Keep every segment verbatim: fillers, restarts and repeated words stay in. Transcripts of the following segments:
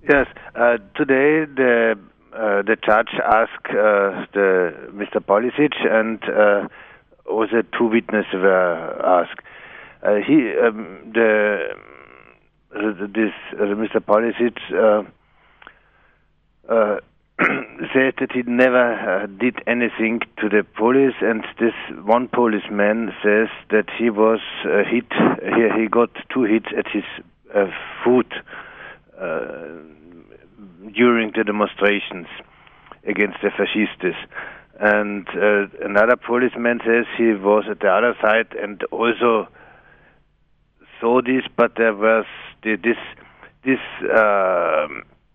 Yes. Uh, today the uh, the judge asked uh, the Mister Polisic, and uh, also two witnesses were asked. Uh, he um, the uh, this uh, Mister Polisic uh, uh, said that he never uh, did anything to the police, and this one policeman says that he was uh, hit. He he got two hits at his uh, foot. Uh, during the demonstrations against the fascists. And uh, another policeman says he was at the other side and also saw this, but there was the, this this uh,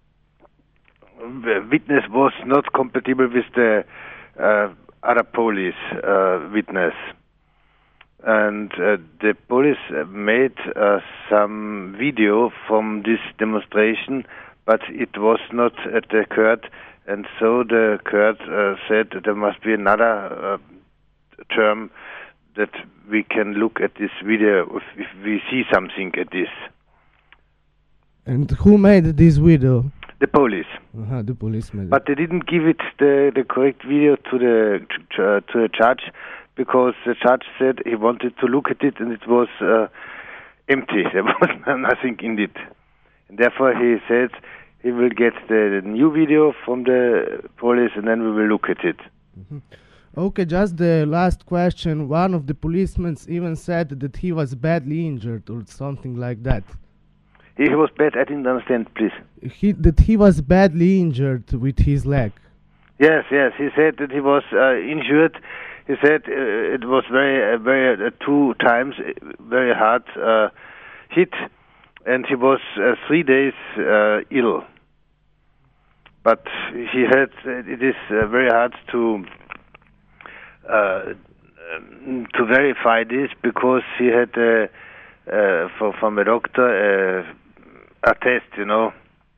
witness was not compatible with the uh, other police uh, witness. And uh, the police made uh, some video from this demonstration, but it was not at the court, and so the court uh, said that there must be another uh, term that we can look at this video if, if we see something at this. And who made this video? The police. Uh-huh, the police made it. But they didn't give it the, the correct video to the to the judge, because the judge said he wanted to look at it and it was uh, empty. There was nothing in it. And therefore he said he will get the, the new video from the police and then we will look at it. Mm-hmm. Okay, just the last question. One of the policemen even said that he was badly injured or something like that. He was bad, I didn't understand, please. He, that he was badly injured with his leg. Yes, yes, he said that he was uh, injured. He said uh, it was very, uh, very uh, two times uh, very hard uh, hit, and he was uh, three days uh, ill. But he had. Uh, it is uh, very hard to uh, um, to verify this, because he had uh, uh, for, from a doctor uh, a test, you know.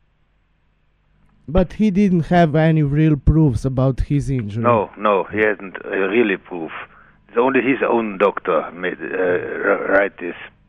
But he didn't have any real proofs about his injury. No, no, he hasn't uh, really proof. It's only his own doctor made uh, write this.